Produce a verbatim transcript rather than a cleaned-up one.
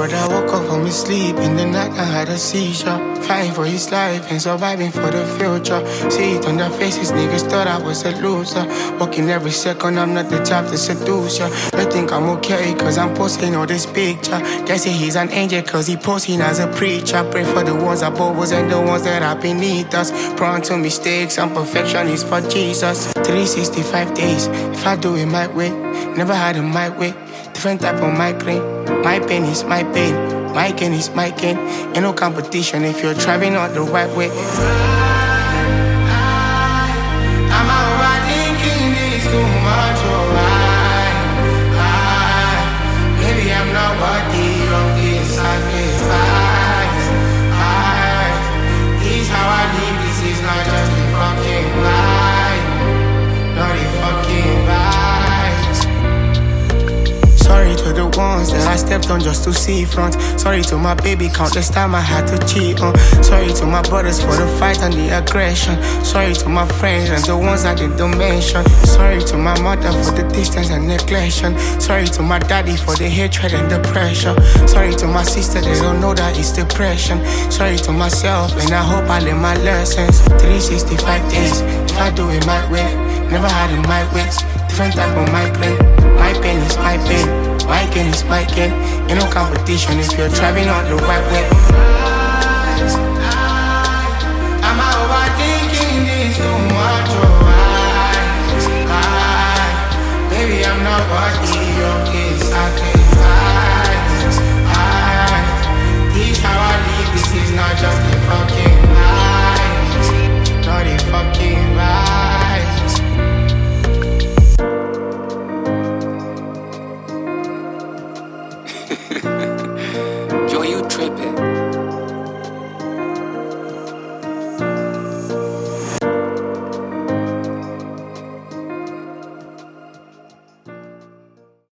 brother woke up from his sleep in the night and had a seizure. Fighting for his life and surviving for the future. See it on their faces, niggas thought I was a loser. Walking every second, I'm not the type to seduce ya. They think I'm okay, cause I'm posting all this picture. They say he's an angel, cause he posting as a preacher. Pray for the ones above us and the ones that are beneath us. Prone to mistakes and perfection is for Jesus. three sixty-five days, if I do it my way. Never had it my way. Different type of migraine. My pain is my pain. My gain is my gain. Ain't no competition if you're driving on the right way. I'm overthinking this too much, oh I, I, maybe I'm not worthy of this sacrifice. I, this how I live, this is not just a fucking lie. Not a fucking lie. Sorry to the ones that I stepped on just to see front. Sorry to my baby, countless time I had to cheat on. Sorry to my brothers for the fight and the aggression. Sorry to my friends and the ones I didn't mention. Sorry to my mother for the distance and neglection. Sorry to my daddy for the hatred and the pressure. Sorry to my sister, they don't know that it's depression. Sorry to myself, and I hope I learn my lessons. three sixty-five days, if I do it my way. Never had it my way. Different type of migraine. My pain is my pain. My gain is my gain. Ain't no competition if you're driving on the right way. I'm overthinking this too much, oh I, I, maybe I'm not worthy of this sacrifice. I, this how I live, this is not just a fucking lie. Not a fucking lie. Yo, you tripping.